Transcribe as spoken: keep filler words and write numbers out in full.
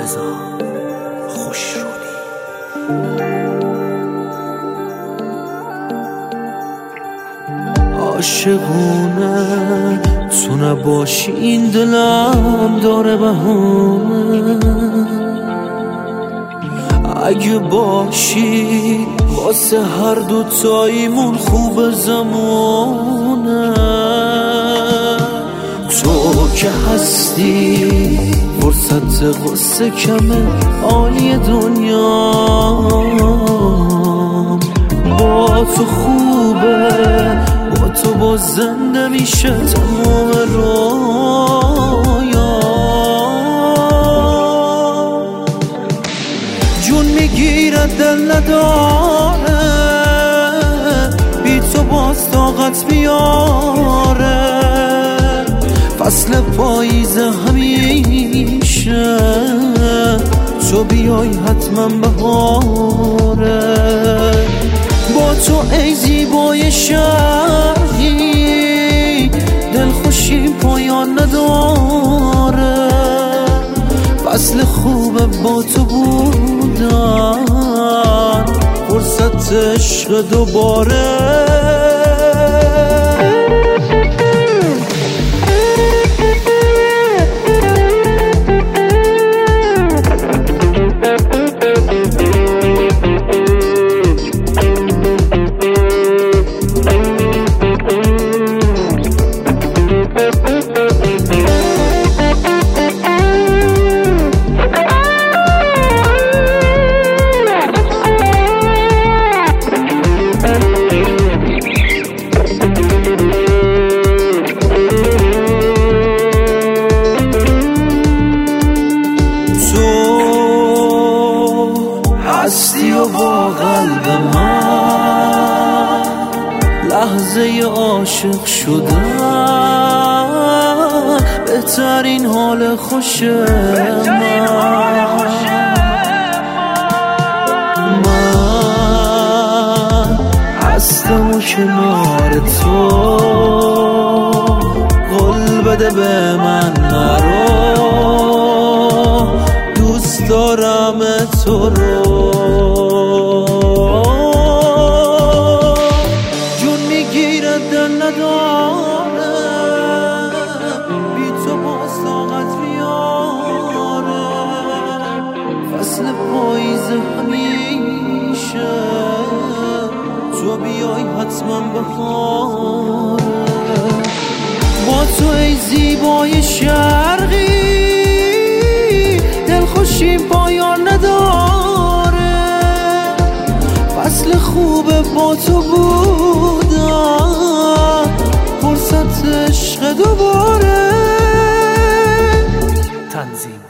رضا خوشرودی. عاشقونه تو نباشی این دلم داره بهونه، اگه باشی واسه هر دوتاییمون خوب زمونه. تو که هستی فرصت قصه کمه عالی دنیا، با تو خوبه با تو با زنده میشه تمام رویا. جون میگیره دل نداره بی تو باز طاقت بیاره، فصل پاییز همیشه تو بیای حتما بهاره. با تو ای زیبای شهری دلخوشی پایان نداره، فصل خوبه با تو بودن فرصت عشق دوباره. هستی و با قلب من لحظه عاشق شدن بهترین حال خوش من. من هستم و کنار تو، قول بده به من نرو، دوست دارم تو رو. جون میگیره دل نداره بی تو باز طاقت بیاره، فصل پاییز همیشه تو بیای حتما بهاره. با تو ای زیبای شرقی دلخوشی پایان نداره، فصل خوبه با تو بودن فرصت عشق دوباره. تنظیم